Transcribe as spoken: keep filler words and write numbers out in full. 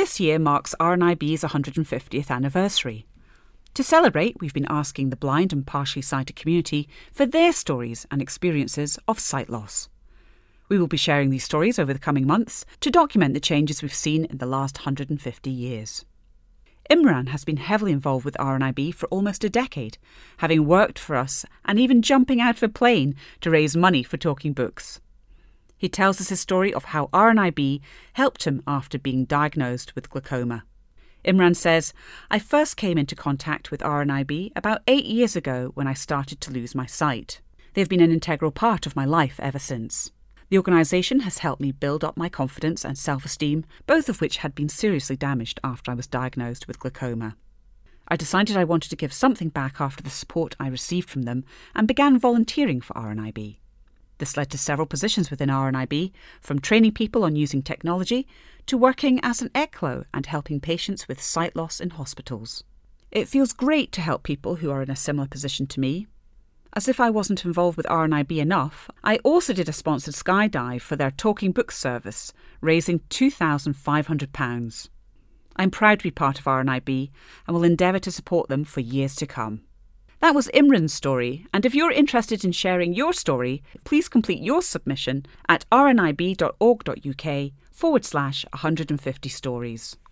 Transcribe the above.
This year marks R N I B's one hundred fiftieth anniversary. To celebrate, we've been asking the blind and partially sighted community for their stories and experiences of sight loss. We will be sharing these stories over the coming months to document the changes we've seen in the last one hundred fifty years. Imran has been heavily involved with R N I B for almost a decade, having worked for us and even jumping out of a plane to raise money for Talking Books. He tells us his story of how R N I B helped him after being diagnosed with glaucoma. Imran says, "I first came into contact with R N I B about eight years ago when I started to lose my sight. They've been an integral part of my life ever since. The organisation has helped me build up my confidence and self-esteem, both of which had been seriously damaged after I was diagnosed with glaucoma. I decided I wanted to give something back after the support I received from them and began volunteering for R N I B. This led to several positions within R N I B, from training people on using technology to working as an E C L O and helping patients with sight loss in hospitals. It feels great to help people who are in a similar position to me. As if I wasn't involved with R N I B enough, I also did a sponsored skydive for their Talking Books service, raising two thousand five hundred pounds. I'm proud to be part of R N I B and will endeavour to support them for years to come." That was Imran's story, and if you're interested in sharing your story, please complete your submission at rnib.org.uk forward slash 150 stories.